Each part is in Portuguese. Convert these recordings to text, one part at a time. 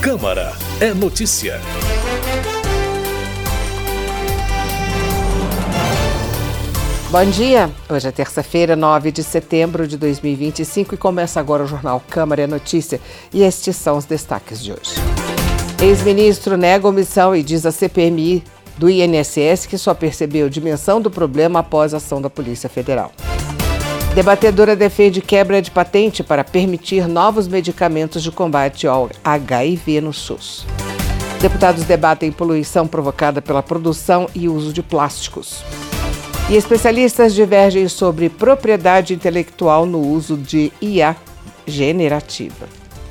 Câmara é notícia. Bom dia, hoje é terça-feira, 9 de setembro de 2025 e começa agora o Jornal Câmara é Notícia e estes são os destaques de hoje. Ex-ministro nega omissão e diz à CPMI do INSS que só percebeu a dimensão do problema após a ação da Polícia Federal. Debatedora defende quebra de patente para permitir novos medicamentos de combate ao HIV no SUS. Deputados debatem poluição provocada pela produção e uso de plásticos. E especialistas divergem sobre propriedade intelectual no uso de IA generativa.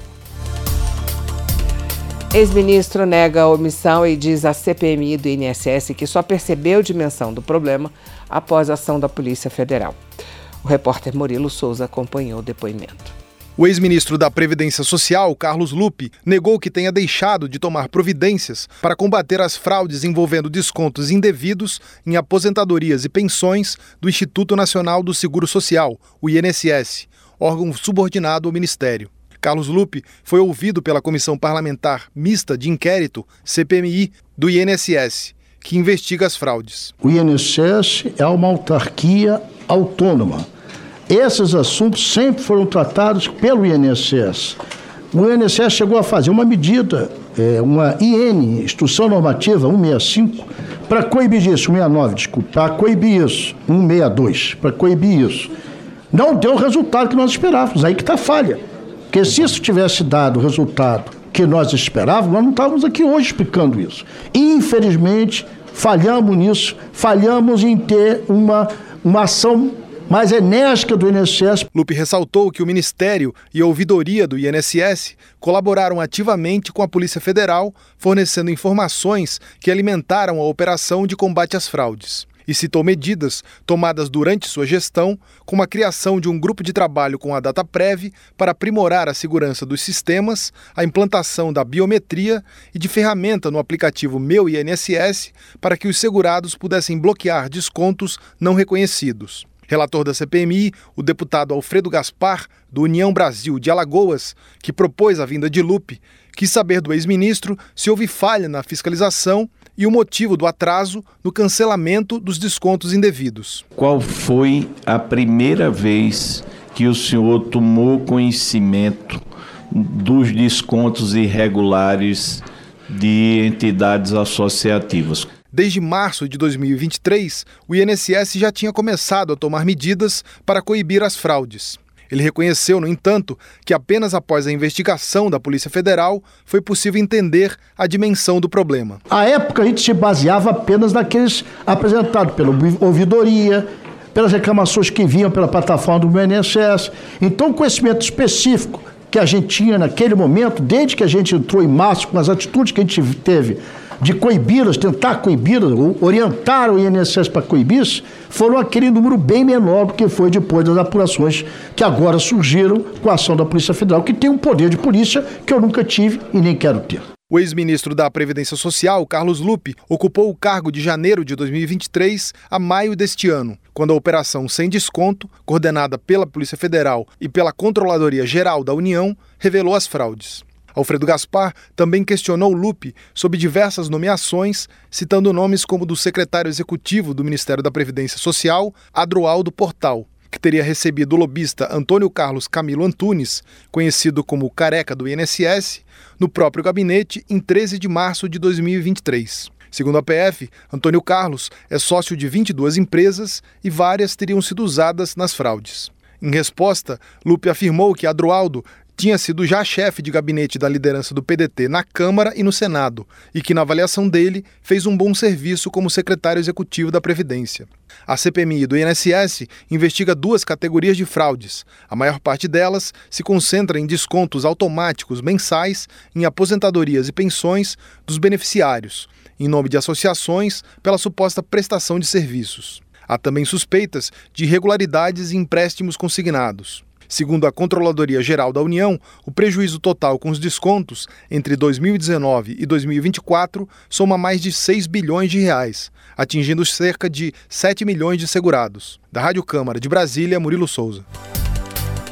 Ex-ministro nega a omissão e diz à CPMI do INSS que só percebeu a dimensão do problema após a ação da Polícia Federal. O repórter Murilo Souza acompanhou o depoimento. O ex-ministro da Previdência Social, Carlos Lupe, negou que tenha deixado de tomar providências para combater as fraudes envolvendo descontos indevidos em aposentadorias e pensões do Instituto Nacional do Seguro Social, o INSS, órgão subordinado ao Ministério. Carlos Lupe foi ouvido pela Comissão Parlamentar Mista de Inquérito, CPMI, do INSS, que investiga as fraudes. O INSS é uma autarquia autônoma. Esses assuntos sempre foram tratados pelo INSS. O INSS chegou a fazer uma medida, uma IN, Instrução Normativa 165, para coibir isso, 169, desculpa, para coibir isso, 162, para coibir isso. Não deu o resultado que nós esperávamos, aí que está a falha. Porque se isso tivesse dado o resultado que nós esperávamos, nós não estávamos aqui hoje explicando isso. Infelizmente, falhamos nisso, falhamos em ter uma ação mais enérgica do INSS. Lupe ressaltou que o Ministério e a ouvidoria do INSS colaboraram ativamente com a Polícia Federal, fornecendo informações que alimentaram a operação de combate às fraudes. E citou medidas tomadas durante sua gestão, como a criação de um grupo de trabalho com a Dataprev para aprimorar a segurança dos sistemas, a implantação da biometria e de ferramenta no aplicativo Meu INSS para que os segurados pudessem bloquear descontos não reconhecidos. Relator da CPMI, o deputado Alfredo Gaspar, do União Brasil de Alagoas, que propôs a vinda de Lupe, quis saber do ex-ministro se houve falha na fiscalização e o motivo do atraso no cancelamento dos descontos indevidos. Qual foi a primeira vez que o senhor tomou conhecimento dos descontos irregulares de entidades associativas? Desde março de 2023, o INSS já tinha começado a tomar medidas para coibir as fraudes. Ele reconheceu, no entanto, que apenas após a investigação da Polícia Federal foi possível entender a dimensão do problema. À época, a gente se baseava apenas naqueles apresentados pela ouvidoria, pelas reclamações que vinham pela plataforma do INSS. Então, o conhecimento específico que a gente tinha naquele momento, desde que a gente entrou em março, com as atitudes que a gente teve de coibi-las, tentar coibi-las, orientar o INSS para coibir-se, foram aquele número bem menor do que foi depois das apurações que agora surgiram com a ação da Polícia Federal, que tem um poder de polícia que eu nunca tive e nem quero ter. O ex-ministro da Previdência Social, Carlos Lupe, ocupou o cargo de janeiro de 2023 a maio deste ano, quando a Operação Sem Desconto, coordenada pela Polícia Federal e pela Controladoria Geral da União, revelou as fraudes. Alfredo Gaspar também questionou Lupe sobre diversas nomeações, citando nomes como do secretário executivo do Ministério da Previdência Social, Adroaldo Portal, que teria recebido o lobista Antônio Carlos Camilo Antunes, conhecido como Careca do INSS, no próprio gabinete em 13 de março de 2023. Segundo a PF, Antônio Carlos é sócio de 22 empresas e várias teriam sido usadas nas fraudes. Em resposta, Lupe afirmou que Adroaldo tinha sido já chefe de gabinete da liderança do PDT na Câmara e no Senado e que, na avaliação dele, fez um bom serviço como secretário executivo da Previdência. A CPMI do INSS investiga 2 categorias de fraudes. A maior parte delas se concentra em descontos automáticos mensais em aposentadorias e pensões dos beneficiários, em nome de associações pela suposta prestação de serviços. Há também suspeitas de irregularidades em empréstimos consignados. Segundo a Controladoria Geral da União, o prejuízo total com os descontos entre 2019 e 2024 soma mais de 6 bilhões de reais, atingindo cerca de 7 milhões de segurados. Da Rádio Câmara de Brasília, Murilo Souza.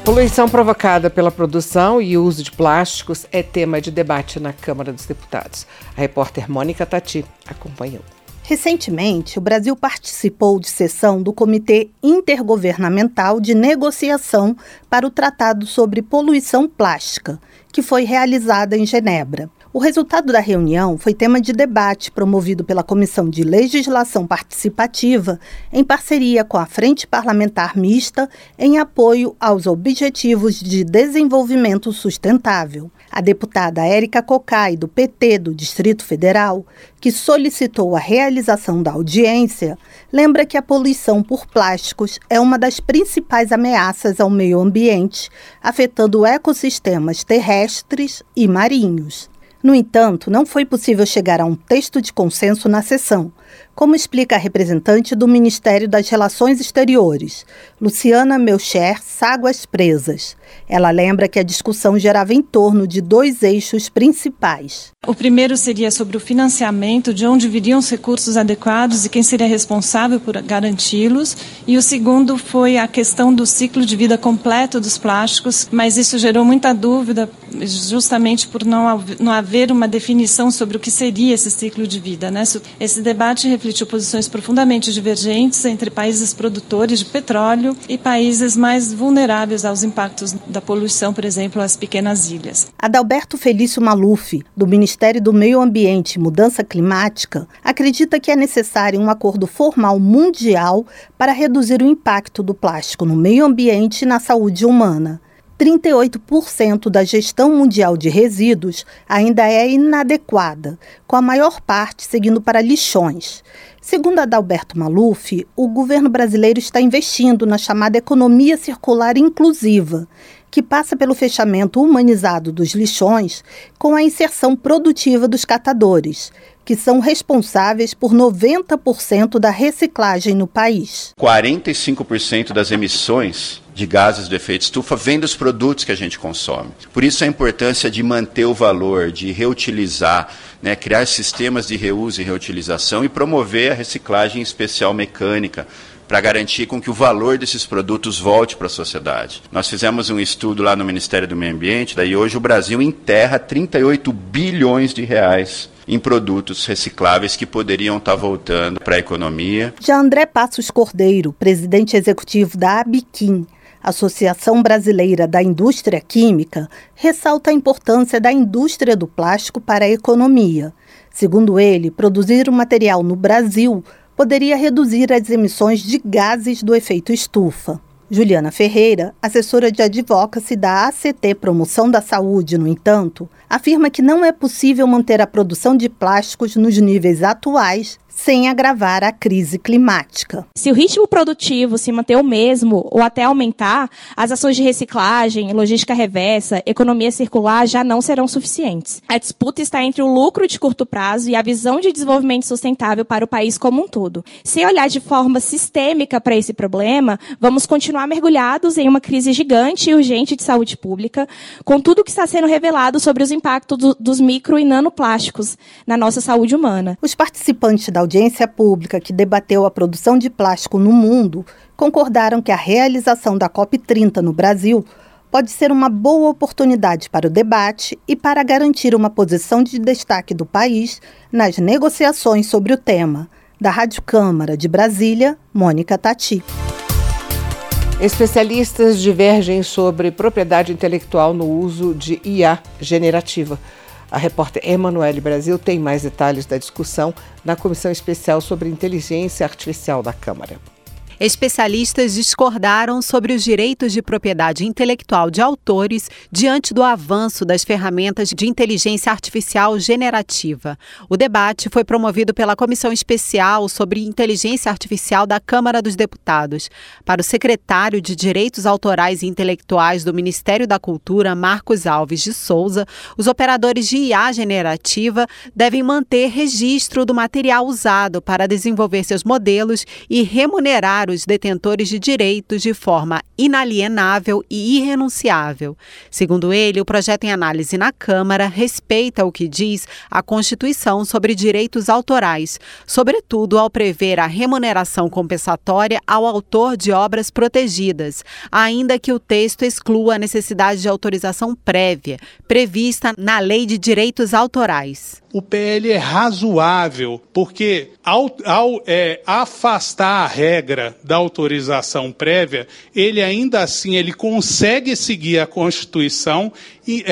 Poluição provocada pela produção e uso de plásticos é tema de debate na Câmara dos Deputados. A repórter Mônica Tati acompanhou. Recentemente, o Brasil participou de sessão do Comitê Intergovernamental de Negociação para o Tratado sobre Poluição Plástica, que foi realizada em Genebra. O resultado da reunião foi tema de debate promovido pela Comissão de Legislação Participativa, em parceria com a Frente Parlamentar Mista, em apoio aos Objetivos de Desenvolvimento Sustentável. A deputada Érica Cocai, do PT do Distrito Federal, que solicitou a realização da audiência, lembra que a poluição por plásticos é uma das principais ameaças ao meio ambiente, afetando ecossistemas terrestres e marinhos. No entanto, não foi possível chegar a um texto de consenso na sessão, como explica a representante do Ministério das Relações Exteriores, Luciana Melcher Ságuas Presas. Ela lembra que a discussão girava em torno de 2 eixos principais. O primeiro seria sobre o financiamento, de onde viriam os recursos adequados e quem seria responsável por garanti-los. E o segundo foi a questão do ciclo de vida completo dos plásticos, mas isso gerou muita dúvida, justamente por não haver uma definição sobre o que seria esse ciclo de vida, né? Esse debate refletiu posições profundamente divergentes entre países produtores de petróleo e países mais vulneráveis aos impactos da poluição, por exemplo, as pequenas ilhas. Adalberto Felício Maluf, do Ministério do Meio Ambiente e Mudança Climática, acredita que é necessário um acordo formal mundial para reduzir o impacto do plástico no meio ambiente e na saúde humana. 38% da gestão mundial de resíduos ainda é inadequada, com a maior parte seguindo para lixões. Segundo Adalberto Maluf, o governo brasileiro está investindo na chamada economia circular inclusiva, que passa pelo fechamento humanizado dos lixões com a inserção produtiva dos catadores, que são responsáveis por 90% da reciclagem no país. 45% das emissões de gases do efeito estufa vem dos produtos que a gente consome. Por isso a importância de manter o valor, de reutilizar, criar sistemas de reuso e reutilização e promover a reciclagem especial mecânica, para garantir com que o valor desses produtos volte para a sociedade. Nós fizemos um estudo lá no Ministério do Meio Ambiente, daí hoje o Brasil enterra 38 bilhões de reais em produtos recicláveis que poderiam estar voltando para a economia. Já André Passos Cordeiro, presidente executivo da Abiquim, Associação Brasileira da Indústria Química, ressalta a importância da indústria do plástico para a economia. Segundo ele, produzir o material no Brasil poderia reduzir as emissões de gases do efeito estufa. Juliana Ferreira, assessora de advocacy da ACT Promoção da Saúde, no entanto, afirma que não é possível manter a produção de plásticos nos níveis atuais sem agravar a crise climática. Se o ritmo produtivo se manter o mesmo ou até aumentar, as ações de reciclagem, logística reversa, economia circular já não serão suficientes. A disputa está entre o lucro de curto prazo e a visão de desenvolvimento sustentável para o país como um todo. Se olhar de forma sistêmica para esse problema, vamos continuar mergulhados em uma crise gigante e urgente de saúde pública, com tudo o que está sendo revelado sobre os impactos dos micro e nanoplásticos na nossa saúde humana. Os participantes da audiência pública que debateu a produção de plástico no mundo concordaram que a realização da COP30 no Brasil pode ser uma boa oportunidade para o debate e para garantir uma posição de destaque do país nas negociações sobre o tema. Da Rádio Câmara de Brasília, Mônica Tati. Especialistas divergem sobre propriedade intelectual no uso de IA generativa. A repórter Emanuele Brasil tem mais detalhes da discussão na Comissão Especial sobre Inteligência Artificial da Câmara. Especialistas discordaram sobre os direitos de propriedade intelectual de autores diante do avanço das ferramentas de inteligência artificial generativa. O debate foi promovido pela Comissão Especial sobre Inteligência Artificial da Câmara dos Deputados. Para o secretário de Direitos Autorais e Intelectuais do Ministério da Cultura, Marcos Alves de Souza, os operadores de IA generativa devem manter registro do material usado para desenvolver seus modelos e remunerar para os detentores de direitos de forma inalienável e irrenunciável. Segundo ele, o projeto em análise na Câmara respeita o que diz a Constituição sobre direitos autorais, sobretudo ao prever a remuneração compensatória ao autor de obras protegidas, ainda que o texto exclua a necessidade de autorização prévia, prevista na Lei de Direitos Autorais. O PL é razoável, porque ao afastar a regra da autorização prévia, ele ainda assim ele consegue seguir a Constituição e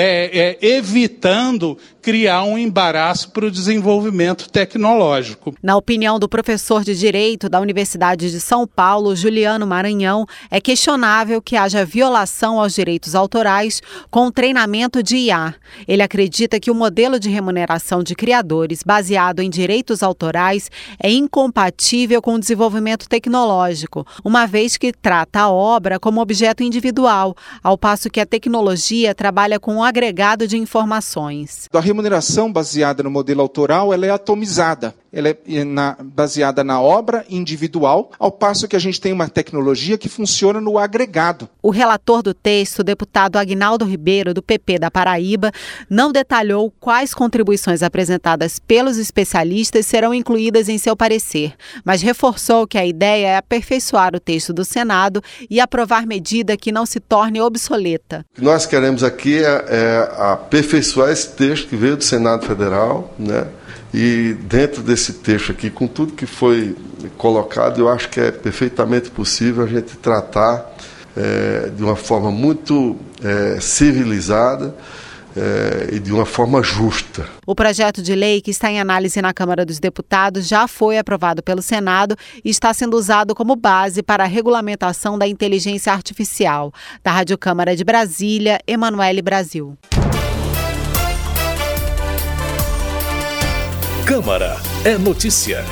evitando criar um embaraço para o desenvolvimento tecnológico. Na opinião do professor de Direito da Universidade de São Paulo, Juliano Maranhão, é questionável que haja violação aos direitos autorais com treinamento de IA. Ele acredita que o modelo de remuneração de criadores baseado em direitos autorais é incompatível com o desenvolvimento tecnológico, uma vez que trata a obra como objeto individual, ao passo que a tecnologia trabalha com um agregado de informações. A remuneração baseada no modelo autoral ela é atomizada. Ela é baseada na obra individual, ao passo que a gente tem uma tecnologia que funciona no agregado. O relator do texto, o deputado Aguinaldo Ribeiro, do PP da Paraíba, não detalhou quais contribuições apresentadas pelos especialistas serão incluídas em seu parecer, mas reforçou que a ideia é aperfeiçoar o texto do Senado e aprovar medida que não se torne obsoleta. O que nós queremos aqui é aperfeiçoar esse texto que veio do Senado Federal, né? E dentro desse texto aqui, com tudo que foi colocado, eu acho que é perfeitamente possível a gente tratar de uma forma muito civilizada e de uma forma justa. O projeto de lei que está em análise na Câmara dos Deputados já foi aprovado pelo Senado e está sendo usado como base para a regulamentação da inteligência artificial. Da Rádio Câmara de Brasília, Emanuele Brasil. Câmara é notícia.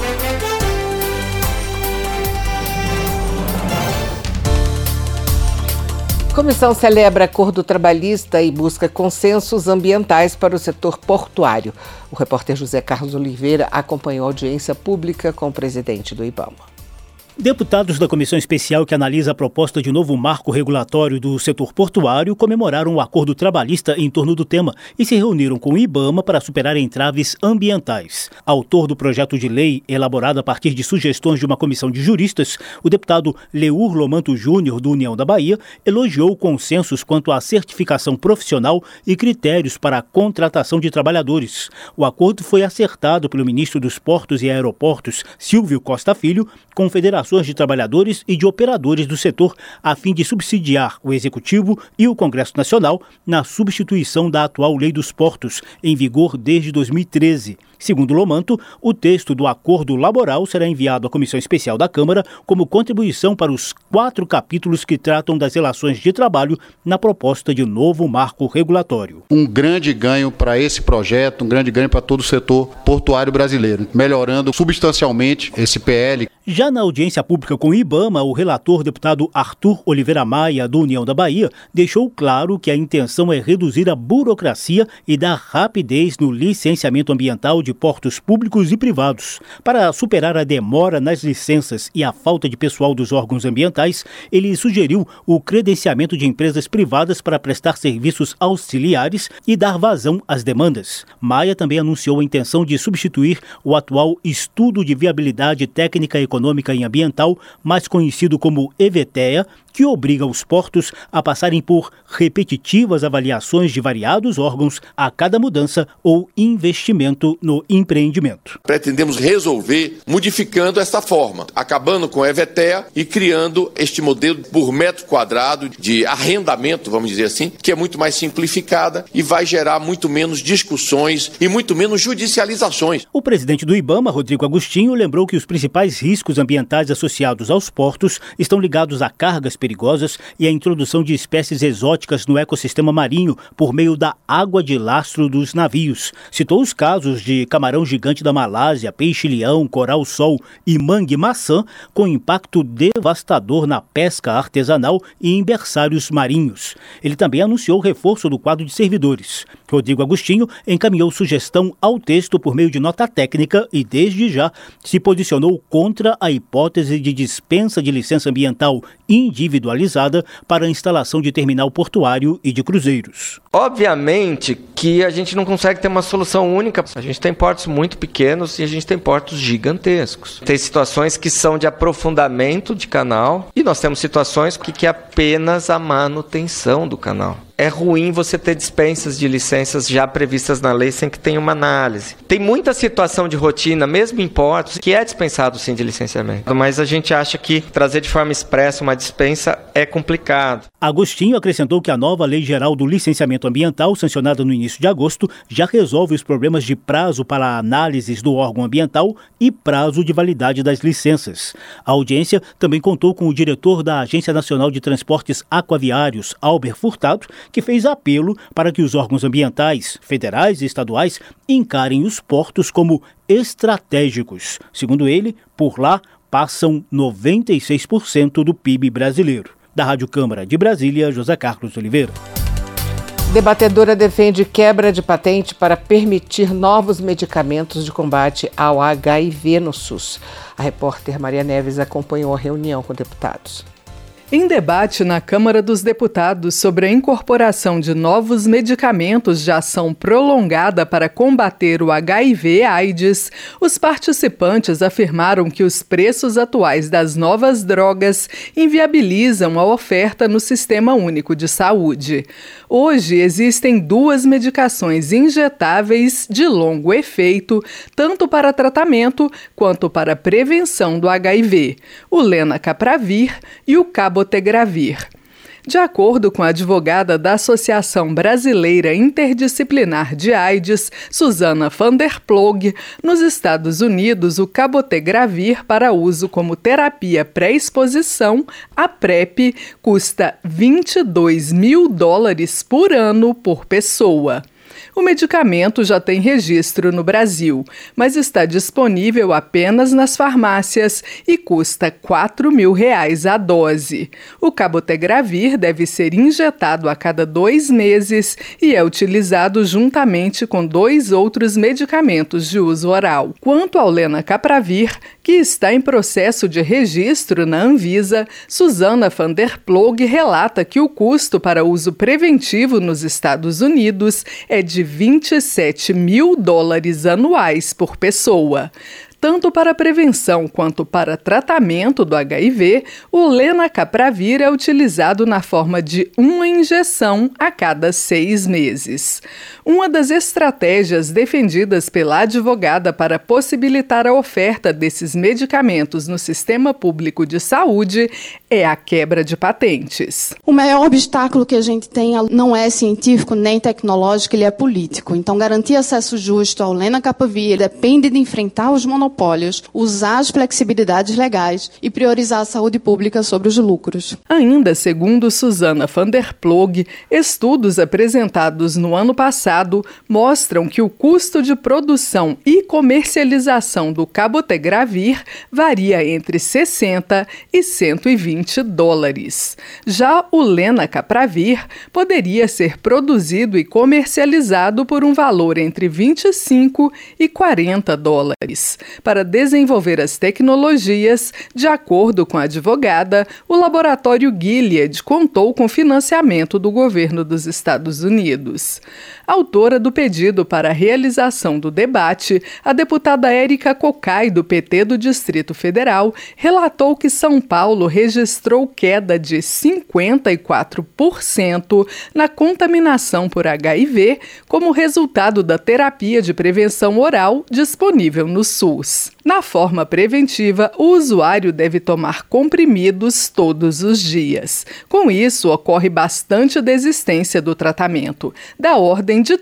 Comissão celebra acordo trabalhista e busca consensos ambientais para o setor portuário. O repórter José Carlos Oliveira acompanhou a audiência pública com o presidente do IBAMA. Deputados da comissão especial que analisa a proposta de novo marco regulatório do setor portuário comemoraram o acordo trabalhista em torno do tema e se reuniram com o IBAMA para superar entraves ambientais. Autor do projeto de lei, elaborado a partir de sugestões de uma comissão de juristas, o deputado Leur Lomanto Júnior, do União da Bahia, elogiou consensos quanto à certificação profissional e critérios para a contratação de trabalhadores. O acordo foi acertado pelo ministro dos Portos e Aeroportos, Silvio Costa Filho, com federações de trabalhadores e de operadores do setor, a fim de subsidiar o Executivo e o Congresso Nacional na substituição da atual Lei dos Portos, em vigor desde 2013. Segundo Lomanto, o texto do acordo laboral será enviado à Comissão Especial da Câmara como contribuição para os 4 capítulos que tratam das relações de trabalho na proposta de novo marco regulatório. Um grande ganho para esse projeto, um grande ganho para todo o setor portuário brasileiro, melhorando substancialmente esse PL. Já na audiência pública com o IBAMA, o relator deputado Arthur Oliveira Maia, do União da Bahia, deixou claro que a intenção é reduzir a burocracia e dar rapidez no licenciamento ambiental de portos públicos e privados. Para superar a demora nas licenças e a falta de pessoal dos órgãos ambientais, ele sugeriu o credenciamento de empresas privadas para prestar serviços auxiliares e dar vazão às demandas. Maia também anunciou a intenção de substituir o atual Estudo de Viabilidade Técnica, Econômica e Ambiental, mais conhecido como EVTEA, que obriga os portos a passarem por repetitivas avaliações de variados órgãos a cada mudança ou investimento no empreendimento. Pretendemos resolver modificando esta forma, acabando com a EVTEA e criando este modelo por metro quadrado de arrendamento, vamos dizer assim, que é muito mais simplificada e vai gerar muito menos discussões e muito menos judicializações. O presidente do IBAMA, Rodrigo Agostinho, lembrou que os principais riscos ambientais associados aos portos estão ligados a cargas perigosas e a introdução de espécies exóticas no ecossistema marinho por meio da água de lastro dos navios. Citou os casos de camarão gigante da Malásia, peixe-leão, coral-sol e mangue-maçã, com impacto devastador na pesca artesanal e em berçários marinhos. Ele também anunciou o reforço do quadro de servidores. Rodrigo Agostinho encaminhou sugestão ao texto por meio de nota técnica e, desde já, se posicionou contra a hipótese de dispensa de licença ambiental individualizada para a instalação de terminal portuário e de cruzeiros. Obviamente que a gente não consegue ter uma solução única. A gente tem portos muito pequenos e a gente tem portos gigantescos. Tem situações que são de aprofundamento de canal e nós temos situações que é apenas a manutenção do canal. É ruim você ter dispensas de licenças já previstas na lei sem que tenha uma análise. Tem muita situação de rotina, mesmo em portos, que é dispensado sim de licenciamento. Mas a gente acha que trazer de forma expressa uma dispensa é complicado. Agostinho acrescentou que a nova Lei Geral do Licenciamento Ambiental, sancionada no início de agosto, já resolve os problemas de prazo para análises do órgão ambiental e prazo de validade das licenças. A audiência também contou com o diretor da Agência Nacional de Transportes Aquaviários, Albert Furtado, que fez apelo para que os órgãos ambientais, federais e estaduais, encarem os portos como estratégicos. Segundo ele, por lá passam 96% do PIB brasileiro. Da Rádio Câmara de Brasília, José Carlos Oliveira. Debatedora defende quebra de patente para permitir novos medicamentos de combate ao HIV no SUS. A repórter Maria Neves acompanhou a reunião com deputados. Em debate na Câmara dos Deputados sobre a incorporação de novos medicamentos de ação prolongada para combater o HIV/AIDS, os participantes afirmaram que os preços atuais das novas drogas inviabilizam a oferta no Sistema Único de Saúde. Hoje existem 2 medicações injetáveis de longo efeito, tanto para tratamento quanto para prevenção do HIV, o Lenacapavir e o Cabotegravir. De acordo com a advogada da Associação Brasileira Interdisciplinar de AIDS, Susana van der Ploeg, nos Estados Unidos, o Cabotegravir para uso como terapia pré-exposição, a PrEP, custa $22 mil por ano por pessoa. O medicamento já tem registro no Brasil, mas está disponível apenas nas farmácias e custa R$4 mil a dose. O Cabotegravir deve ser injetado a cada 2 meses e é utilizado juntamente com 2 outros medicamentos de uso oral. Quanto ao Lenacapavir, que está em processo de registro na Anvisa, Susana van der Ploeg relata que o custo para uso preventivo nos Estados Unidos é de $27 mil anuais por pessoa. Tanto para prevenção quanto para tratamento do HIV, o Lenacapavir é utilizado na forma de uma injeção a cada 6 meses. Uma das estratégias defendidas pela advogada para possibilitar a oferta desses medicamentos no sistema público de saúde é a quebra de patentes. O maior obstáculo que a gente tem não é científico nem tecnológico, ele é político. Então, garantir acesso justo ao Lenacapavir depende de enfrentar os monopólios, usar as flexibilidades legais e priorizar a saúde pública sobre os lucros. Ainda segundo Susana van der Ploeg, estudos apresentados no ano passado mostram que o custo de produção e comercialização do Cabotegravir varia entre $60 e $120. Já o Lenacapavir poderia ser produzido e comercializado por um valor entre $25 e $40. Para desenvolver as tecnologias, de acordo com a advogada, o laboratório Gilead contou com financiamento do governo dos Estados Unidos. Autora do pedido para a realização do debate, a deputada Érica Cocai, do PT do Distrito Federal, relatou que São Paulo registrou queda de 54% na contaminação por HIV como resultado da terapia de prevenção oral disponível no SUS. SUS. Na forma preventiva, o usuário deve tomar comprimidos todos os dias. Com isso, ocorre bastante desistência do tratamento, da ordem de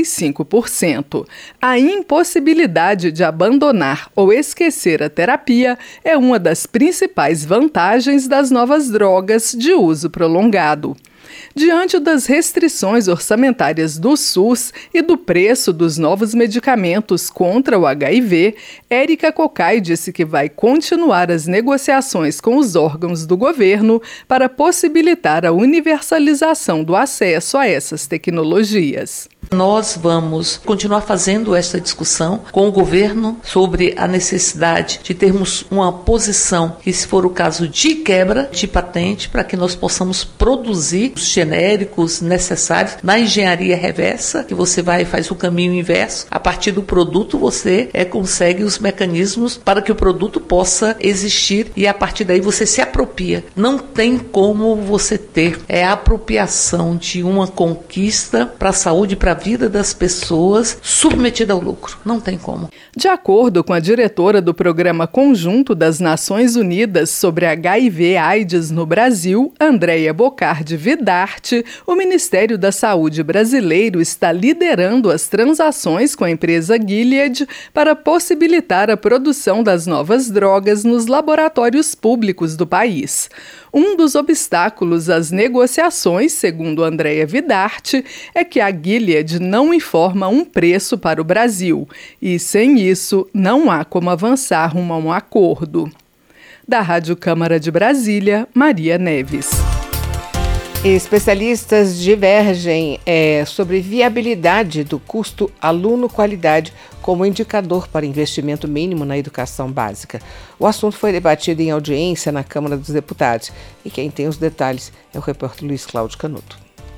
35%. A impossibilidade de abandonar ou esquecer a terapia é uma das principais vantagens das novas drogas de uso prolongado. Diante das restrições orçamentárias do SUS e do preço dos novos medicamentos contra o HIV, Érica Cocai disse que vai continuar as negociações com os órgãos do governo para possibilitar a universalização do acesso a essas tecnologias. Nós vamos continuar fazendo essa discussão com o governo sobre a necessidade de termos uma posição que, se for o caso de quebra de patente, para que nós possamos produzir os genéricos necessários na engenharia reversa, que você vai e faz o caminho inverso. A partir do produto você consegue os mecanismos para que o produto possa existir e a partir daí você se apropria. Não tem como você ter a apropriação de uma conquista para a saúde, para a vida das pessoas submetida ao lucro. Não tem como. De acordo com a diretora do Programa Conjunto das Nações Unidas sobre HIV/AIDS no Brasil, Andréia Bocardi Vidarte, o Ministério da Saúde brasileiro está liderando as transações com a empresa Gilead para possibilitar a produção das novas drogas nos laboratórios públicos do país. Um dos obstáculos às negociações, segundo Andréia Vidarte, é que a Gilead não informa um preço para o Brasil e, sem isso, não há como avançar rumo a um acordo. Da Rádio Câmara de Brasília, Maria Neves. Especialistas divergem sobre viabilidade do custo aluno-qualidade como indicador para investimento mínimo na educação básica. O assunto foi debatido em audiência na Câmara dos Deputados e quem tem os detalhes é o repórter Luiz Cláudio Canuto.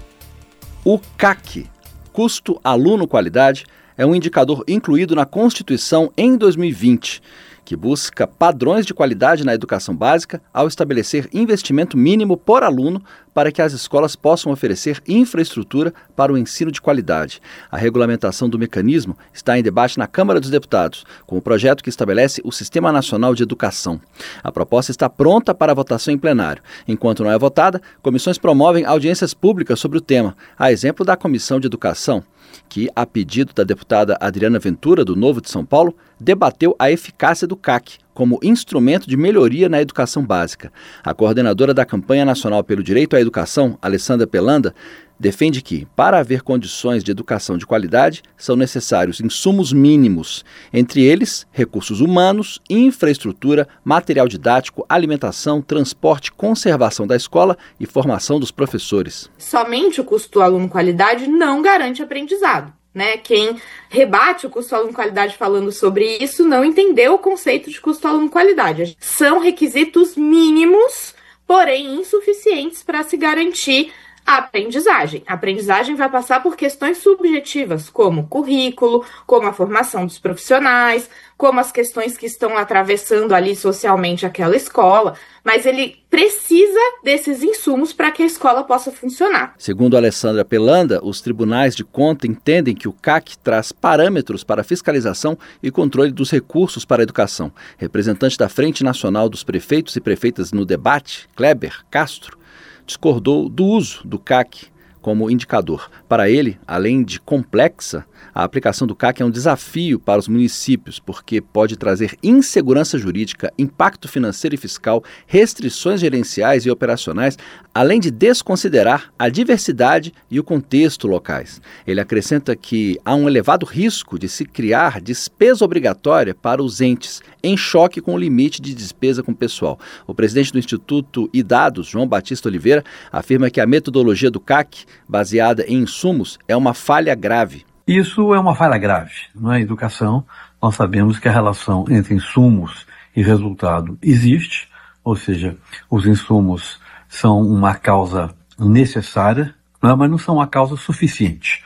O CAC, Custo Aluno-Qualidade, é um indicador incluído na Constituição em 2020, que busca padrões de qualidade na educação básica ao estabelecer investimento mínimo por aluno para que as escolas possam oferecer infraestrutura para o ensino de qualidade. A regulamentação do mecanismo está em debate na Câmara dos Deputados, com o projeto que estabelece o Sistema Nacional de Educação. A proposta está pronta para votação em plenário. Enquanto não é votada, comissões promovem audiências públicas sobre o tema, a exemplo da Comissão de Educação, que, a pedido da deputada Adriana Ventura, do Novo de São Paulo, debateu a eficácia do CAC como instrumento de melhoria na educação básica. A coordenadora da Campanha Nacional pelo Direito à Educação, Alessandra Pelanda, defende que, para haver condições de educação de qualidade, são necessários insumos mínimos, entre eles recursos humanos, infraestrutura, material didático, alimentação, transporte, conservação da escola e formação dos professores. Somente o custo aluno-qualidade não garante aprendizado. Quem rebate o custo aluno-qualidade falando sobre isso não entendeu o conceito de custo aluno-qualidade. São requisitos mínimos, porém insuficientes para se garantir a aprendizagem. A aprendizagem vai passar por questões subjetivas, como currículo, como a formação dos profissionais, como as questões que estão atravessando ali socialmente aquela escola, mas ele precisa desses insumos para que a escola possa funcionar. Segundo a Alessandra Pelanda, os tribunais de conta entendem que o CAC traz parâmetros para fiscalização e controle dos recursos para a educação. Representante da Frente Nacional dos Prefeitos e Prefeitas no debate, Kleber Castro, discordou do uso do CAC como indicador. Para ele, além de complexa, a aplicação do CAC é um desafio para os municípios, porque pode trazer insegurança jurídica, impacto financeiro e fiscal, restrições gerenciais e operacionais, além de desconsiderar a diversidade e o contexto locais. Ele acrescenta que há um elevado risco de se criar despesa obrigatória para os entes, em choque com o limite de despesa com o pessoal. O presidente do Instituto iDados, João Batista Oliveira, afirma que a metodologia do CAC, baseada em insumos, é uma falha grave. Isso é uma falha grave. Na educação, nós sabemos que a relação entre insumos e resultado existe, ou seja, os insumos são uma causa necessária, mas não são uma causa suficiente.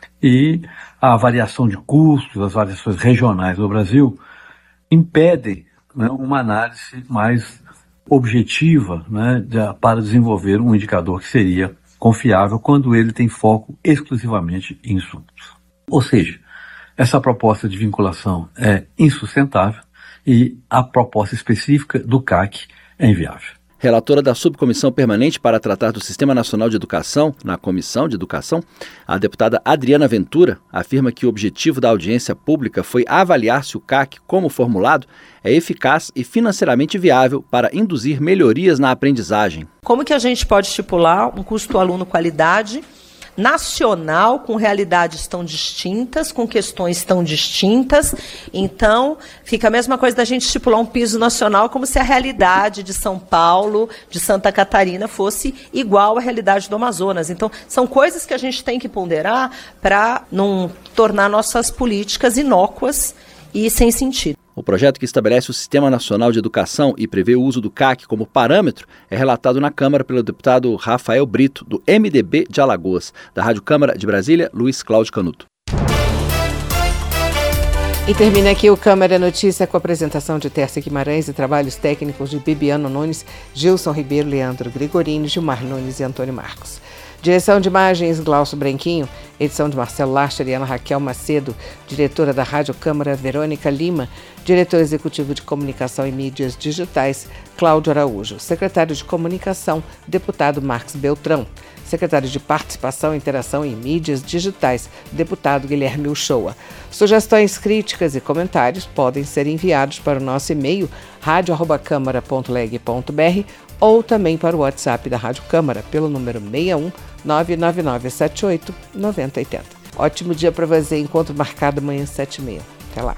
E a variação de custos, as variações regionais do Brasil, impedem uma análise mais objetiva para desenvolver um indicador que seria confiável quando ele tem foco exclusivamente em insumos. Ou seja, essa proposta de vinculação é insustentável e a proposta específica do CAC é inviável. Relatora da Subcomissão Permanente para tratar do Sistema Nacional de Educação, na Comissão de Educação, a deputada Adriana Ventura afirma que o objetivo da audiência pública foi avaliar se o CAC, como formulado, é eficaz e financeiramente viável para induzir melhorias na aprendizagem. Como que a gente pode estipular um custo aluno-qualidade nacional, com realidades tão distintas, com questões tão distintas? Então, fica a mesma coisa da gente estipular um piso nacional como se a realidade de São Paulo, de Santa Catarina, fosse igual à realidade do Amazonas. Então, são coisas que a gente tem que ponderar para não tornar nossas políticas inócuas e sem sentido. O projeto que estabelece o Sistema Nacional de Educação e prevê o uso do CAC como parâmetro é relatado na Câmara pelo deputado Rafael Brito, do MDB de Alagoas. Da Rádio Câmara de Brasília, Luiz Cláudio Canuto. E termina aqui o Câmara Notícia com a apresentação de Tércia Guimarães e trabalhos técnicos de Bibiano Nunes, Gilson Ribeiro, Leandro Gregorini, Gilmar Nunes e Antônio Marcos. Direção de imagens, Glaucio Branquinho. Edição de Marcelo Laster e Ana Raquel Macedo. Diretora da Rádio Câmara, Verônica Lima. Diretor executivo de Comunicação e Mídias Digitais, Cláudio Araújo. Secretário de Comunicação, deputado Marcos Beltrão. Secretário de Participação, Interação e Mídias Digitais, deputado Guilherme Uchoa. Sugestões, críticas e comentários podem ser enviados para o nosso e-mail radio@câmara.leg.br ou também para o WhatsApp da Rádio Câmara pelo número 61 99978 9080. Ótimo dia para você, encontro marcado amanhã às 7h30. Até lá.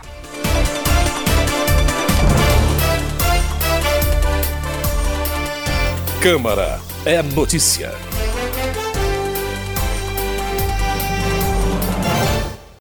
Câmara é notícia.